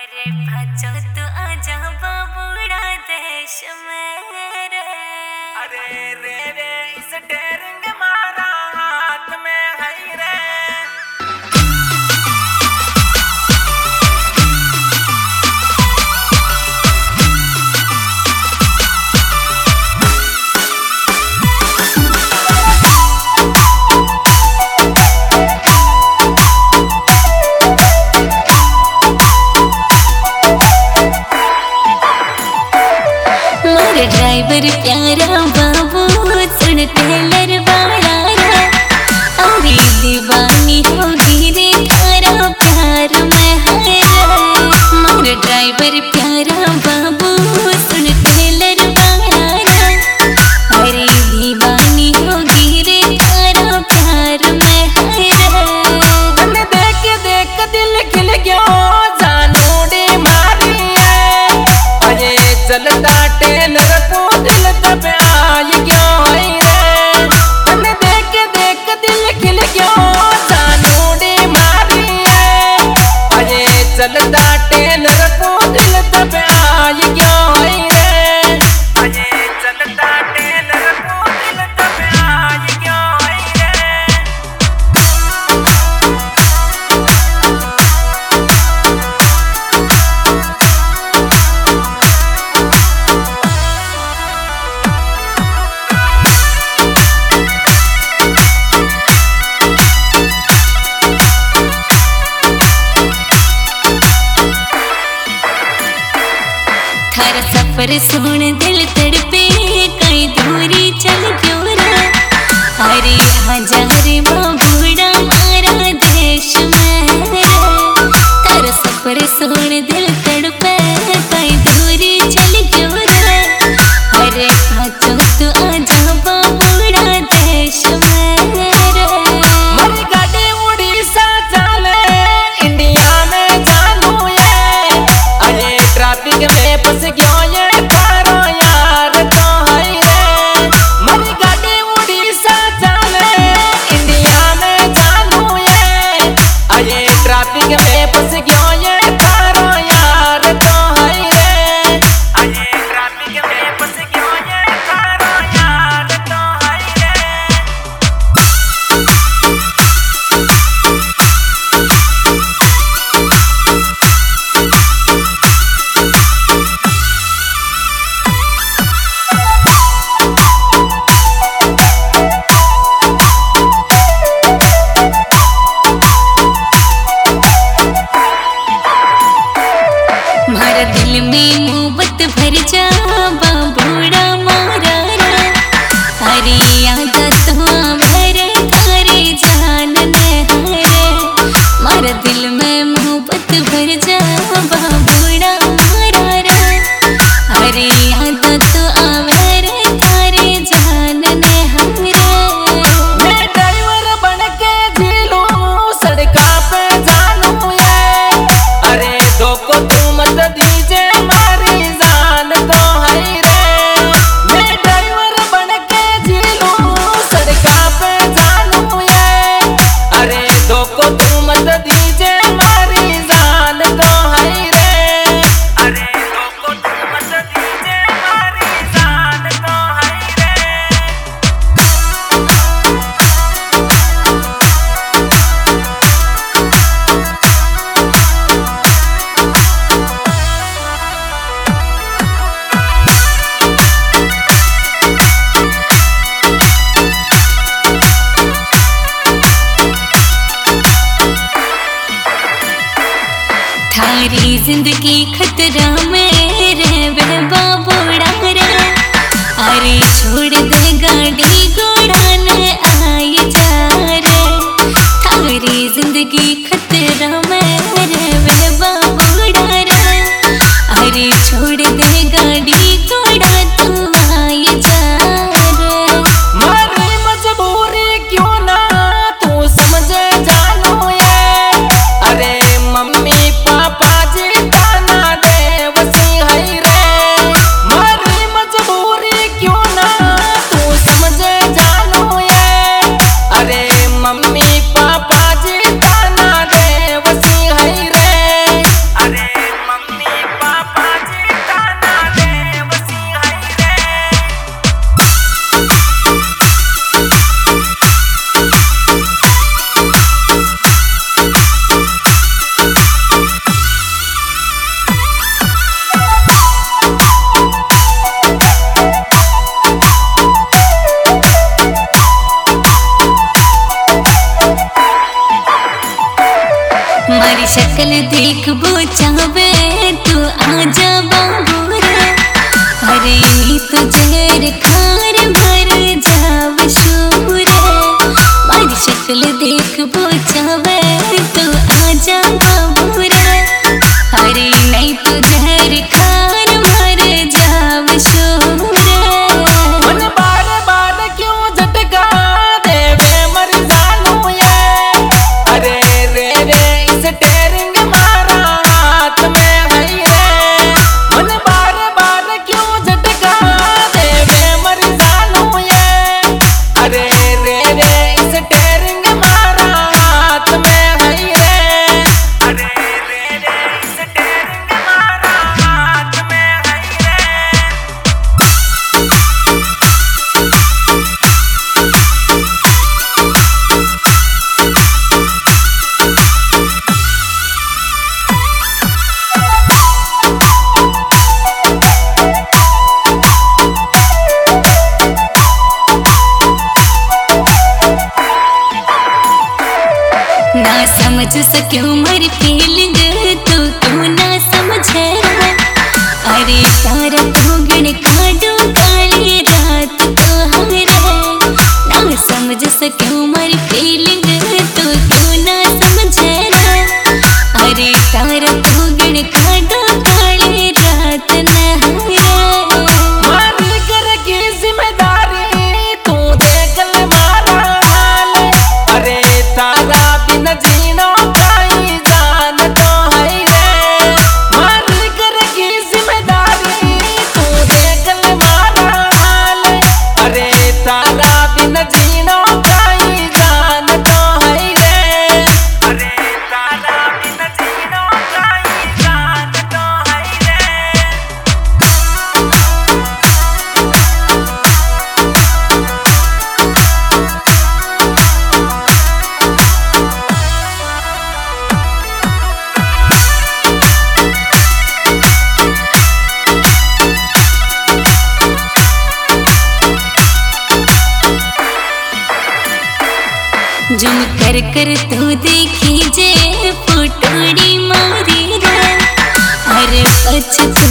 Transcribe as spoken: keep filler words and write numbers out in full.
अरे बच्चो तू आजा बाबूड़ा देश में रे। अरे रे रे इस डेरिंग मारा हाथ में है रे। ड्राइवर प्यारा बाबू सुन टेलर वाला रे। अरे दीवानी होगी रे थारा प्यार में है रे। मारे ड्राइवर प्यारा बाबू सुन टेलर वाला रे। अरे दीवानी होगी रे थारा प्यार में है रे। तन्ने देख देख दिल खिल गया जानू डी मारी है। अरे चलता टेलर को दिल दब आई गया है रे। तन्ने देख देख दिल खिल गया जानू डी मारी है। अरे चलता टेलर को दिल दब आई गया है रे। अरे चलता टेलर को दिल दब आई गया है रे। थारा सफर सुन दिल तड़पे कई दूरी चल क्यों रे। अरे हजार बाबूड़ा मारा देश में रे। थारा सफर सुन दिल तड़पे कई दूरी चल क्यों रे। अरे आजो तू आजा बाबूड़ा देश में रे। मेरी गाड़ी उड़ीसा चले इंडिया में जानू ये। अरे ट्रैफिक में फंस गया ये थारो यार तो है रे। मेरी गाड़ी उड़ीसा चले इंडिया में जानू ये। अरे ट्रैफिक में फंस गया ये थारो यार तो है रे। अरे ट्रैफिक में फंस गया ये थारो यार तो है रे। मारा दिल में मोहब्बत भर जा बाबूड़ा मारा रे। अरे याद तो भरे थारे जान में है रे। मारा दिल में मोहब्बत भर जा बाबूड़ा मारा रे। अरे याद तो भरे थारे जान में है रे। मैं ड्राइवर बन के झीलू सड़का पे जानू ये। अरे दो को तू मत दीजे मारी जान तो है रे। मैं ड्राइवर बन के झीलू सड़का पे जानू ये। अरे दो को तू मत दीजे मारी जान तो है रे। अरे दो को तू मत दीजे मारी जान तो है रे। थारी जिंदगी खतरा में रे वे बाबूड़ा रे। अरे छोड़ दे गाड़ी घोड़ा न आई जा रे। थारी जिंदगी खतरा में रे वे बाबूड़ा रे। अरे छोड़ दे गाड़ी घोड़ा तू आई जा रे। मारी मजबूरी क्यों ना तू समझे जानू ये। अरे मम्मी पापा जी ताना दे वसी है रे। मारी मजबूरी क्यों ना तू समझे चावे तू आजा बाबू रे। अरे नी तो जहर खार भर जाव शूर, मारी शक्ल देख वो चावे तू आजा बाबू रे। अरे नहीं तो जहर खार भर जाव शूर। मन बार बार क्यों झटका देवे मर जानू ये। अरे रे रे इस टेरिंग मारा हाथ में है रे। मन बार बार क्यों झटका देवे मर जानू ये। अरे रे रे इस टेरिंग मारा हाथ में है रे। अरे रे रे इस टेरिंग मारा हाथ में है रे। ना समझ सक्यूं मर फीलिंग तू तू ना समझे। अरे तारा तू गिन काटो काली रात को हमारे। ना समझ सक्यूं मर फीलिंग तू तू ना समझे। अरे तारा तू गिन काटो काली रात न हमारे। मारी कर की जिम्मेदारी तू देख ले मारा हाल। अरे तारा बिन जीना काई जान तो है रे। मारी कर की जिम्मेदारी तू देख ले मारा हाल। अरे तारा बिन जीना काई जान तो है रे। अरे तारा बिन जीना काई जान तो है रे। जुम कर कर तू देखी जे फुटोड़ी मारी रे। अरे पछ